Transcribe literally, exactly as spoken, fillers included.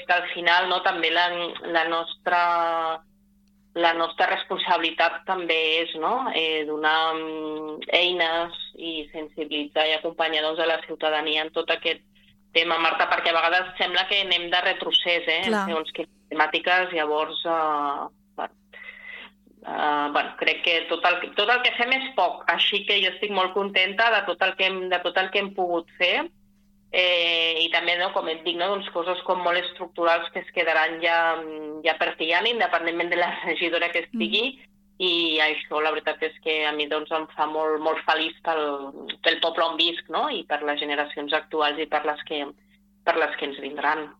que al final no, també la, la nostra la nostra responsabilitat també és no? eh, donar eines i sensibilitzar i acompanyar doncs, a la ciutadania en tot aquest tema, Marta, perquè a vegades sembla que anem de retrocés eh, en segons quines temàtiques, llavors uh, bueno, uh, bueno, crec que tot el, tot el que fem és poc, així que jo estic molt contenta de tot el que hem, de tot el que hem pogut fer. Eh, i també, no, com et dic, no, doncs coses com molt estructurals que es quedaran ja, ja per Tiana, independentment de la regidora que estigui, mm. i això la veritat és que a mi doncs, em fa molt, molt feliç pel, pel poble on visc, no? I per les generacions actuals i per les que, per les que ens vindran.